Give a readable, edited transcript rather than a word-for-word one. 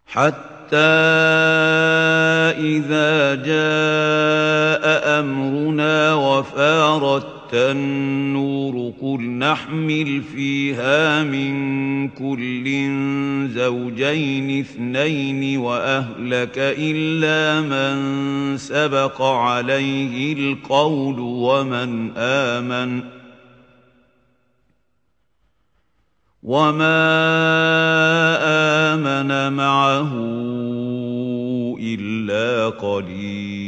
حتى إذا جاء أمرنا وفارت النور قل نحمل فيها من كل زوجين اثنين وأهلك إلا من سبق عليه القول وما آمن معه إلا قليل.